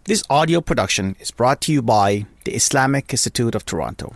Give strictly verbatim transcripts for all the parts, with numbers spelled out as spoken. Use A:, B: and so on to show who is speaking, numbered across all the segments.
A: This audio production is brought to you by the Islamic Institute of Toronto.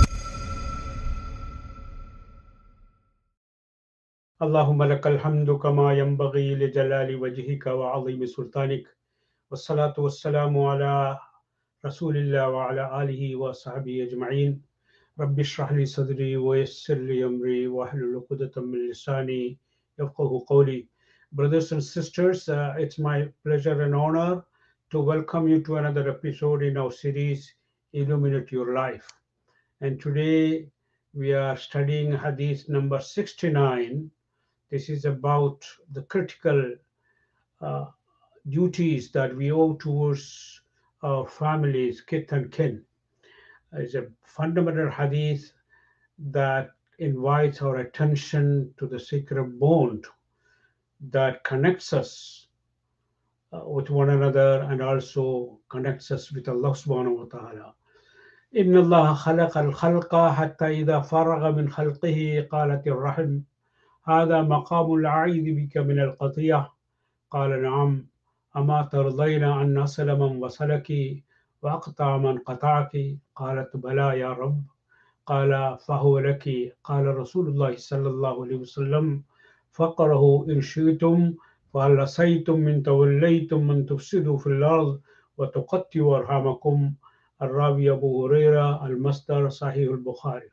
B: اللهم لك الحمد كما ينبغي لجلال وجهك وعظيم سلطانك والصلاة والسلام على رسول الله وعلى آله وصحبه أجمعين رب اشرح لي صدري ويسر لي أمري واحلل عقدة من لساني يفقهوا قولي. Brothers and sisters, uh, it's my pleasure and honor to welcome you to another episode in our series Illuminate Your Life. And today we are studying Hadith number sixty-nine. This is about the critical uh, duties that we owe towards our families, kith and kin. It's a fundamental hadith that invites our attention to the sacred bond that connects us uh, with one another and also connects us with Allah subhanahu wa ta'ala. إن الله خلق الخلق حتى إذا فرغ من خلقه قالت الرحم هذا مقام العيد بك من القطيع قال نعم أما ترضين أن نصل من وصلك وأقطع من قطعك قالت بلى يا رب قال فهو لك قال رسول الله صلى الله عليه وسلم فقره إن شئتم فهل عسيتم من توليتم من تفسدوا في الأرض وتقطعوا أرحامكم. الراوي أبو هريرة المصدر صحيح البخاري.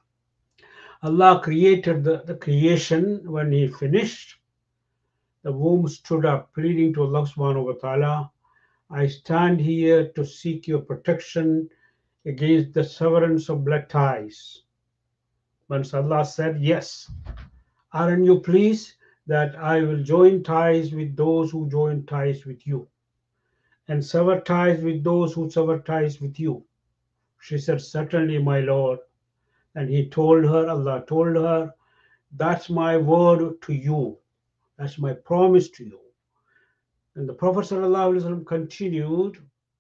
B: Allah created the, the creation. When He finished, the womb stood up, pleading to Allah subhanahu wa ta'ala, I stand here to seek your protection against the severance of blood ties. Once Allah said, yes, aren't you pleased that I will join ties with those who join ties with you, and sever ties with those who sever ties with you? She said, certainly, my Lord. And He told her, Allah told her, that's my word to you. That's my promise to you. And the Prophet ﷺ continued,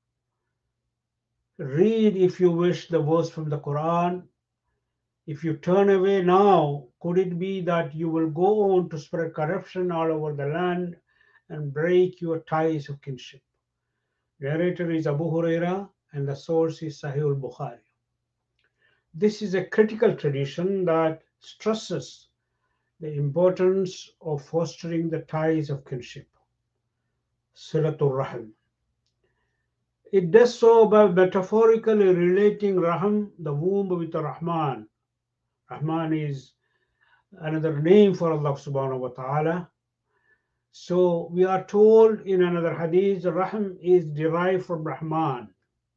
B: read if you wish the verse from the Quran. If you turn away now, could it be that you will go on to spread corruption all over the land and break your ties of kinship? Narrator is Abu Huraira and the source is Sahih al-Bukhari. This is a critical tradition that stresses the importance of fostering the ties of kinship, Silatul Rahim. It does so by metaphorically relating Rahim, the womb, with the Rahman. Rahman is another name for Allah subhanahu wa ta'ala. So we are told in another hadith, Rahim is derived from Rahman.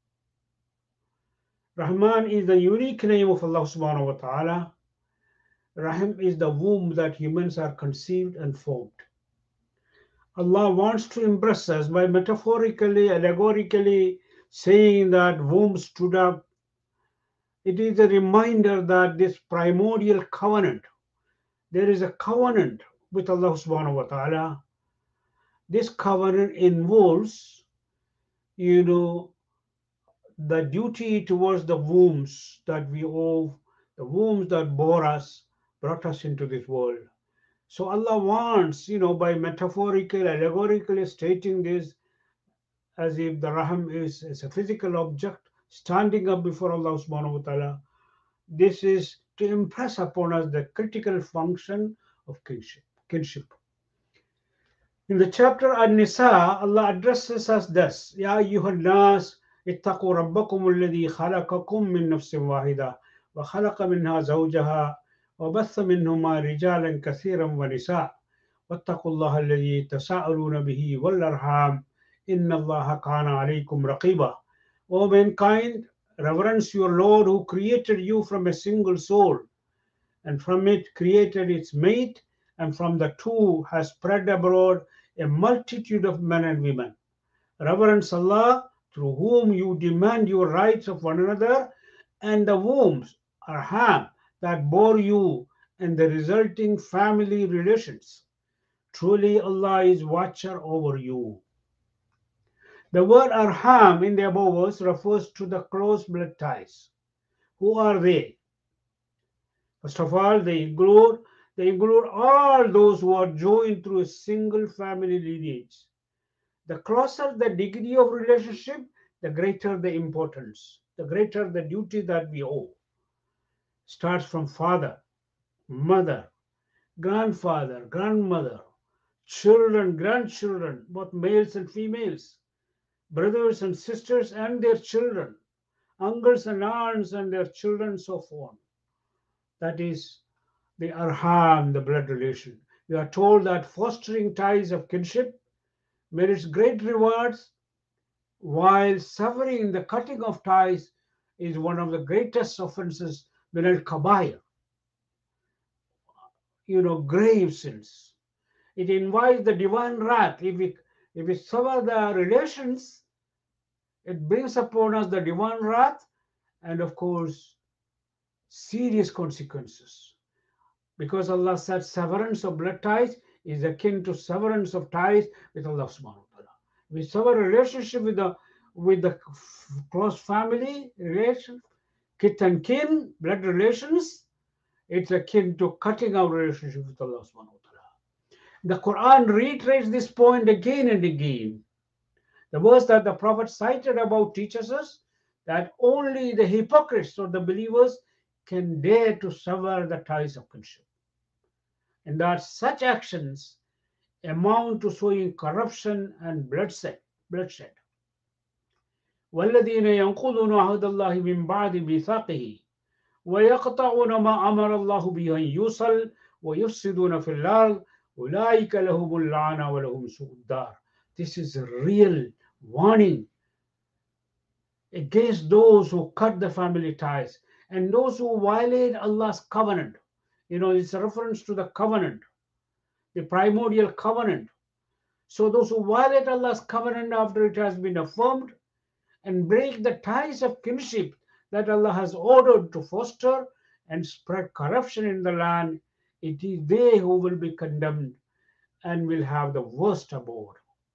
B: Rahman is the unique name of Allah subhanahu wa ta'ala. Rahim is the womb that humans are conceived and formed. Allah wants to impress us by metaphorically, allegorically saying that womb stood up. It is a reminder that this primordial covenant, there is a covenant with Allah subhanahu wa ta'ala. This covenant involves, you know, the duty towards the wombs that we owe, the wombs that bore us, brought us into this world. So Allah wants, you know, by metaphorically, allegorically stating this as if the Rahim is, is a physical object standing up before Allah subhanahu wa ta'ala. This is to impress upon us the critical function of kinship. kinship. In the chapter An-Nisa, Allah addresses us thus, Ya ayyuhan nas, ittaqu rabbakum alladhi khalaqakum min nafsin wahida wa khalaqa minha zawjaha وبث منهما رجالا كثيرا ونساء واتقوا الله الذي تساءلون به والأرحام إن الله كان عليكم رقيبا. O mankind, reverence your Lord who created you from a single soul, and from it created its mate, and from the two has spread abroad a multitude of men and women. Reverence Allah, through whom you demand your rights of one another, and the wombs, arham, that bore you and the resulting family relations. Truly Allah is watcher over you. The word arham in the above verse refers to the close blood ties. Who are they? First of all, they include, they include all those who are joined through a single family lineage. The closer the degree of relationship, the greater the importance, the greater the duty that we owe. Starts from father, mother, grandfather, grandmother, children, grandchildren, both males and females, brothers and sisters and their children, uncles and aunts and their children, and so forth. That is the arham, the blood relation. We are told that fostering ties of kinship merits great rewards, while severing the cutting of ties is one of the greatest offenses, min al kabair, you know, grave sins. It invites the divine wrath. If we if we sever the relations, it brings upon us the divine wrath and, of course, serious consequences. Because Allah said severance of blood ties is akin to severance of ties with Allah subhanahu wa ta'ala. We sever a relationship with the with the close family relation, kith and kin, blood relations, it's akin to cutting our relationship with Allah subhanahu wa ta'ala. The Quran reiterates this point again and again. The verse that the Prophet cited above teaches us that only the hypocrites or the believers can dare to sever the ties of kinship, and that such actions amount to sowing corruption and bloodshed. bloodshed. والذين ينقضون عهد الله من بعد ميثاقه ويقطعون ما أمر الله به أن يوصل ويفسدون في الأرض أولئك لهم اللعنة ولهم سوء الدار. This is a real warning against those who cut the family ties and those who violate Allah's covenant. You know, it's a reference to the covenant, the primordial covenant. So those who violate Allah's covenant after it has been affirmed and break the ties of kinship that Allah has ordered to foster and spread corruption in the land, it is they who will be condemned and will have the worst abode.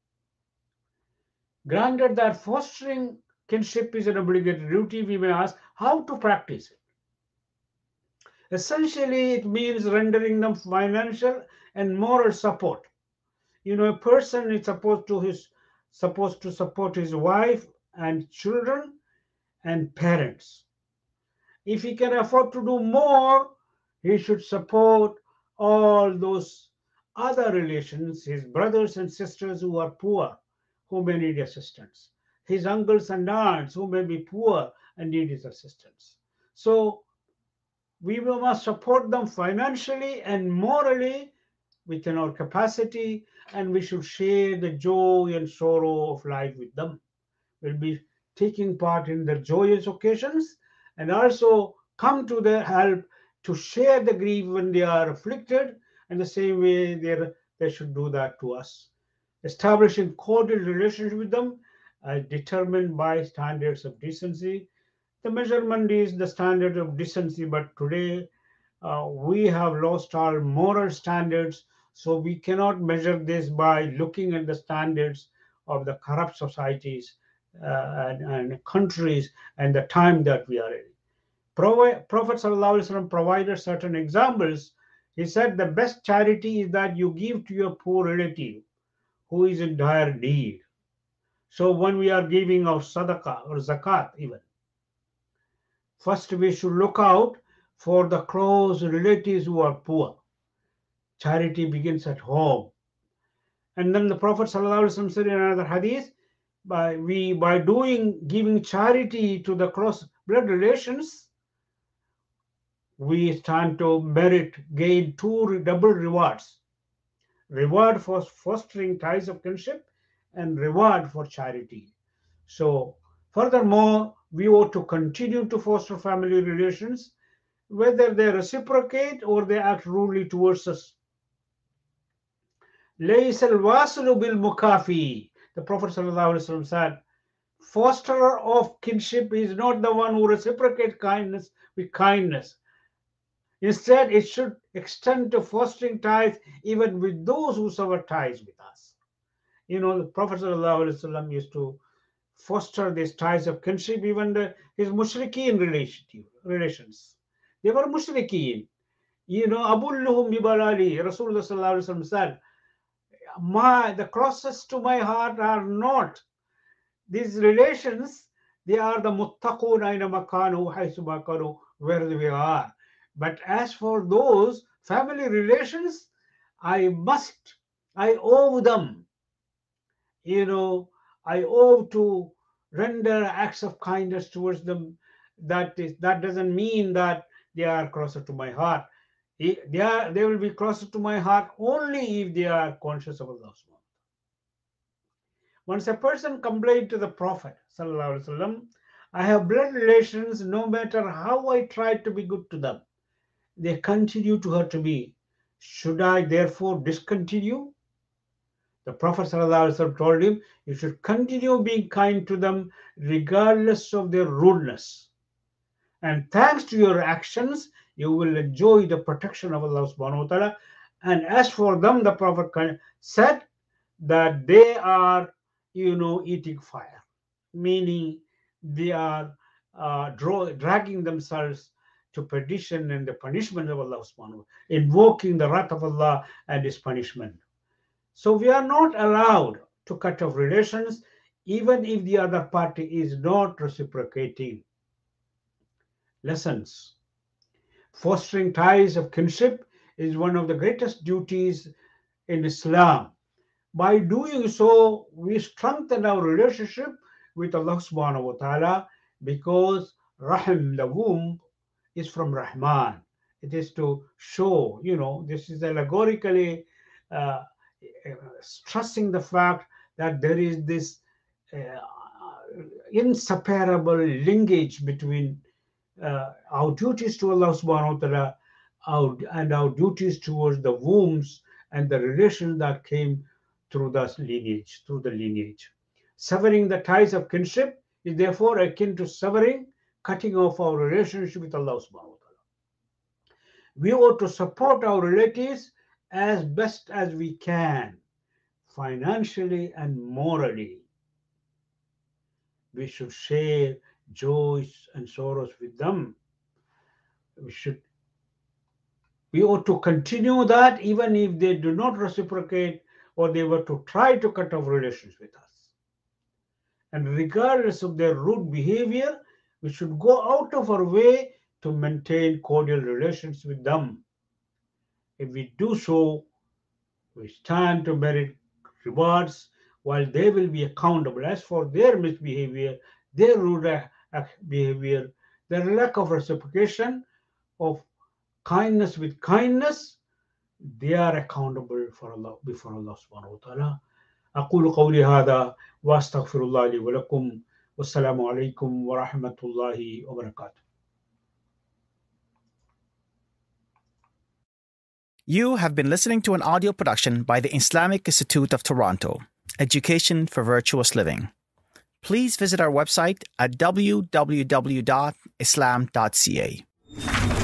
B: Granted that fostering kinship is an obligatory duty, we may ask how to practice it. Essentially, it means rendering them financial and moral support. You know, a person is supposed to his supposed to support his wife and children and parents. If he can afford to do more, he should support all those other relations, his brothers and sisters who are poor, who may need assistance, his uncles and aunts who may be poor and need his assistance. So we must support them financially and morally within our capacity, and we should share the joy and sorrow of life with them. We'll be taking part in the joyous occasions and also come to their help to share the grief when they are afflicted, and the same way they they should do that to us. Establishing cordial relationship with them as determined by standards of decency. The measurement is the standard of decency, but today uh, we have lost our moral standards, so we cannot measure this by looking at the standards of the corrupt societies uh, and, and countries and the time that we are in. Provi- Prophet ﷺ provided certain examples. He said the best charity is that you give to your poor relative who is in dire need. So when we are giving our sadaqah or zakat even, first we should look out for the close relatives who are poor. Charity begins at home. And then the Prophet ﷺ said in another hadith, by we by doing giving charity to the close blood relations, we stand to merit, gain two double rewards. Reward for fostering ties of kinship and reward for charity. So, furthermore, we ought to continue to foster family relations, whether they reciprocate or they act rudely towards us. لَيْسَ الْوَاصِلُ بِالْمُكَافِي. The Prophet ﷺ said, fosterer of kinship is not the one who reciprocates kindness with kindness. Instead, it should extend to fostering ties even with those who sever ties with us. You know, the Prophet ﷺ used to foster these ties of kinship, even the, his mushrikeen relations. They were mushrikeen. You know, Abulluhum bibalali, Rasulullah ﷺ said, my the closest to my heart are not these relations. They are the muttaqun aina makanu haythu makanu, where we are. But as for those family relations, I must, I owe them, you know, I owe to render acts of kindness towards them. That is, that doesn't mean that they are closer to my heart. They are, they will be closer to my heart only if they are conscious of Allah. Once a person complained to the Prophet sallallahu alaihi wasallam, I have blood relations, no matter how I try to be good to them, they continue to hurt me. Should I therefore discontinue? The Prophet ﷺ told him, you should continue being kind to them regardless of their rudeness. And thanks to your actions, you will enjoy the protection of Allah subhanahu wa ta'ala. And as for them, the Prophet said that they are, you know, eating fire, meaning they are uh, draw, dragging themselves to perdition and the punishment of Allah subhanahu wa ta'ala, invoking the wrath of Allah and His punishment. So we are not allowed to cut off relations even if the other party is not reciprocating. Lessons. Fostering ties of kinship is one of the greatest duties in Islam. By doing so, we strengthen our relationship with Allah subhanahu wa ta'ala, because Rahim, the womb, is from Rahman. It is to show, you know, this is allegorically uh, stressing the fact that there is this uh, inseparable linkage between uh, our duties to Allah subhanahu wa ta'ala our, and our duties towards the wombs and the relation that came through the lineage, through the lineage. Severing the ties of kinship is therefore akin to severing, cutting off our relationship with Allah subhanahu wa ta'ala. We ought to support our relatives as best as we can, financially and morally. We should share joys and sorrows with them. We should we ought to continue that even if they do not reciprocate or they were to try to cut off relations with us. And regardless of their rude behavior, we should go out of our way to maintain cordial relations with them. If we do so, we stand to merit rewards, while they will be accountable. As for their misbehavior, their rude behavior, their lack of reciprocation of kindness with kindness, they are accountable for Allah before Allah subhanahu wa ta'ala. أقول قولي هذا وأستغفر الله لي ولكم والسلام عليكم ورحمة الله وبركاته.
A: You have been listening to an audio production by the Islamic Institute of Toronto, Education for Virtuous Living. Please visit our website at w w w dot islam dot c a.